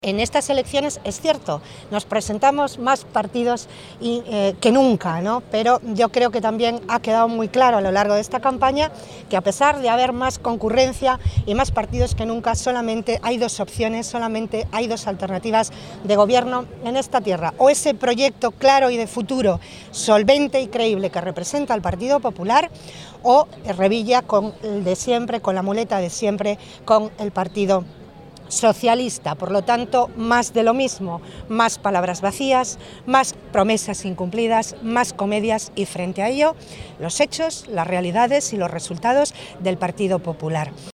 En estas elecciones es cierto, nos presentamos más partidos que nunca, ¿no? Pero yo creo que también ha quedado muy claro a lo largo de esta campaña que a pesar de haber más concurrencia y más partidos que nunca, solamente hay dos opciones, solamente hay dos alternativas de gobierno en esta tierra. O ese proyecto claro y de futuro, solvente y creíble que representa el Partido Popular, o Revilla con el de siempre, con la muleta de siempre, con el Partido Socialista. Por lo tanto, más de lo mismo, más palabras vacías, más promesas incumplidas, más comedias y frente a ello los hechos, las realidades y los resultados del Partido Popular.